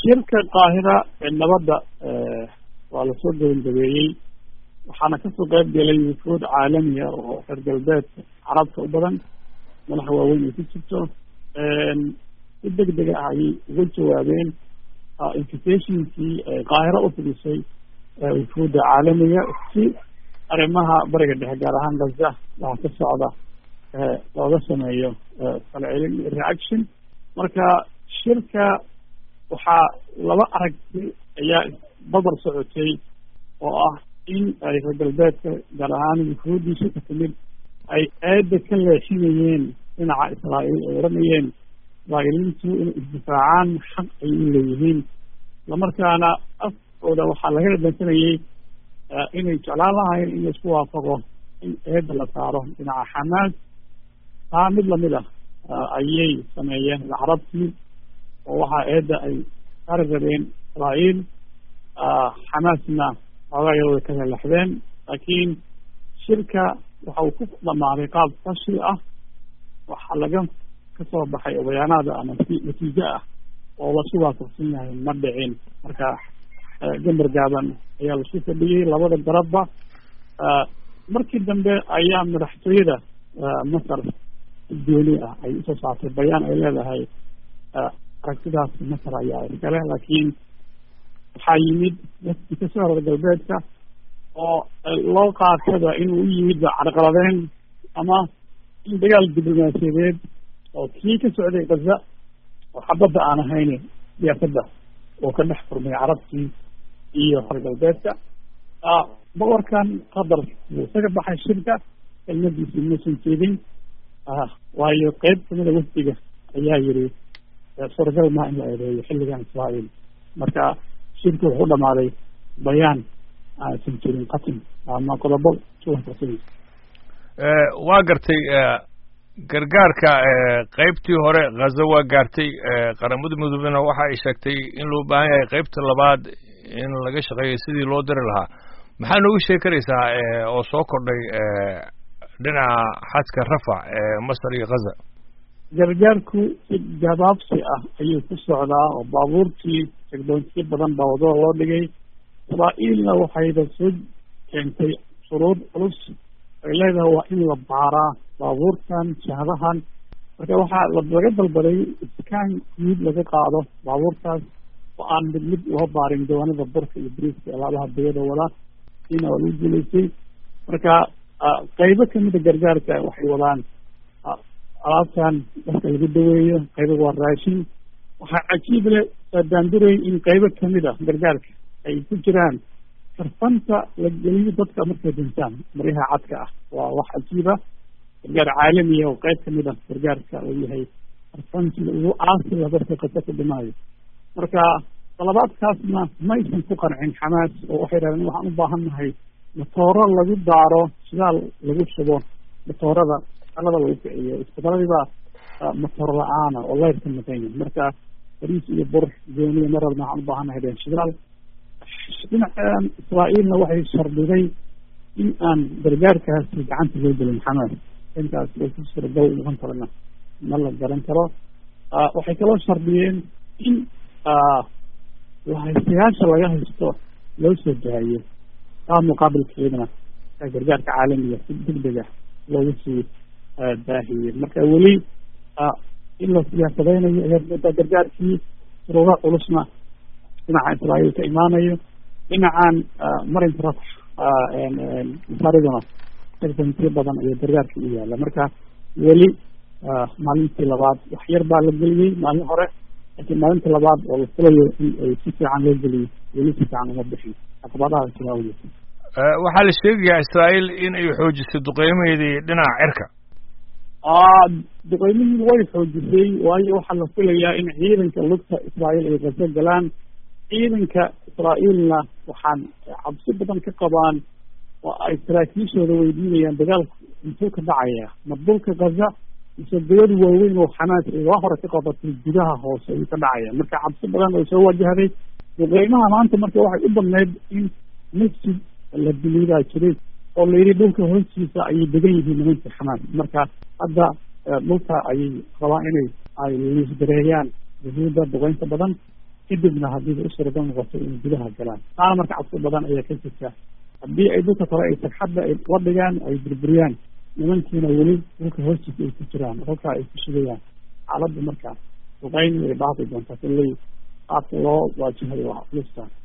shirka qaahira ee nabadda waa lasoo gabagabeeyey waxaana kasoo qayb galay wufuud caalamiya oo reer galbeedka carabta u badan madaxa waaweyn ay ku jirto si deg deg ah ayay uga jawaabeen invitationkii qaahiro u fidisay wufuudda caalamiga si arrimaha bariga dhexe gaar ahaan gaza waxa ka socda looga sameeyo falcelin reaction marka shirka waxaa laba aragti ayaa badar socotay oo ah in ay reer galbeedka gaar ahaan wufuuddiisa ka timid ay aada ka leexinayeen dhinaca israa'iil ay oranayeen israa'iiliintu inay isdifaacaan xaq ay u leeyihiin islamarkaana afkooda waxaa laga dhadhansanayay inay jeclaan lahayn in laisku waafaqo in eedda la saaro dhinaca xamaas taa mid lamid ah ayay sameeyeen carabtii oo waxaa eedda ay saari rabeen israa'iil xamaasna xoogaa way ka lelaxdeen laakiin shirka waxa uu ku dhamaaday qaab fashil ah waxaa laga kasoo baxay bayaanaada ama natiijo ah oo lasu waafaqsan yahay ma dhicin marka gambar gaaban ayaa lasu fadhiyey labada garabba markii dambe ayaa madaxtooyada masar dooni ah ay usoo saartay bayaan ay leedahay aragtidaas masar ayaa iskale laakiin waxaa yimid dadkii kasoo reer galbeedka oo loo qaataba inuu u yimid carqaladeyn ama in dagaal diblomaasiyadeed oo kii ka socday gaza oo xabadda aan ahayn siyaasadda oo ka dhex furmay carabtii iyo reer galbeedka boqorkan qatar wuu isaga baxay shirka kelmadiisii mausan jeedin waayo qeyb kamida wafdiga ayaa yiri suuragal maa in la eedeeyo xilligan israa'iil marka shirka wuxuu dhamaaday bayaan aansan jirin qatin ama qodobo suwaafaqsan waa gartay gargaarka qeybtii hore ghaza waa gaartay qaramada midoobena waxa ay sheegtay in loo baahan yahay qeybta labaad in laga shaqeeyo sidii loo diri lahaa maxaa noogu sheegi karaysaa oo soo kordhay dhinaca xadka rafac masar iyo ghaza gargaarku si gabaabsi ah ayuu ku socdaa oo baabuurtii segdoontiyo badan baa wadada loo dhigay israa'iilna waxayba soo keentay shuruud culus ay leedahay waa in la baaraa baabuurtan jahadahan marka waxaa laga dalbaday iskaan guud laga qaado baabuurtaas oo aan mid mid loo baarin jawaanada burka iyo bariiska alaabaha bayada wada siina waa lagu guulaystay marka qaybo kamida gargaarka waxay wadaan alaabtan dadka lagu daweeyo qaybo waa raashin waxaa cajiib leh daanduray in qaybo kamid a gargaarka ay ku jiraan sarfanta la geliyo dadka markay dhintaan maryaha cadka ah waa wax cajiiba gargaar caalamiya oo qayb kamid a gargaarka uu yahay sarfanti ugu aasila dadka qasa ku dhimaayo marka dalabaadkaasna maysan ku qancin xamaas oo waxay dhahdeen waxaan u baahan nahay matooro lagu daaro shidaal lagu shubo matoorada alada lagu kiciyo isbitaladibaa matoor la-aana oo leyrka maqanya marka bariis iyo bur gooniya marabna waxaan u baahan nahay deen shidaal dhinacan israa'iilna waxay shardiday in aan gargaarkaasi gacanta loo gelin xamaas intaas way ku suuragal noqon karana ma la garan karo waxay kaloo shardiyeen in lahaystayaasha laga haysto loo soo daayo taa muqaabilkeedana gargaarka caalamiga si deg deg ah looga sii baahiyey marka weli in la siyaasadeynayo ayaa moodaa gargaarkii suruura culusna dhinaca israa'iil ka imaanayo dhinacan marinka rafax masaariduna segdantiyo badan iyo gargaarka u yaala marka weli maalintii labaad wax yar baa la geliyey maalin hore laakiin maalintii labaad oo la filayo in ay si fiican loo geliyo weli si fiican uma bixin caqabadaha jira awgeed waxaa la sheegayaa israa'iil in ay xoojisay duqeymaheedii dhinaca cirka duqeymihii way xoojisay waayo waxaa la filayaa in ciidanka lugta israa'iil ay qaso galaan ciidanka israa'iilna waxaan cabsi badan ka qabaan oo ay saraakiishooda weydiinayaan dagaalku intuu ka dhacaya ma dhulka gaza mise dawlad waaweyn oo xamaas ay waa hore ka qabatay gudaha hoose ayuu ka dhacaya marka cabsi badan oo soo wajahday duqeymaha maanta marka waxay u badneyd in masjid la biliibaa jiray oo la yidhi dhulka hoostiisa ayay degan yihiin nimanka xamaas marka hadda dhulka ayay rabaan inay ay liisgareeyaan yuhuudda duqeynta badan kadibna haddii u suuragal noqoto inay gudaha galaan taana marka cabsi badan ayaa ka jirta haddii ay dhulka kore ay sagxadda ay la dhigaan ay burburiyaan nimankiina weli dhulka hoostiisa ay ku jiraan halkaa ay ku shugayaan xaaladda marka duqayn way dhaafi doontaa kulley qaabka loo waajahayo waa culista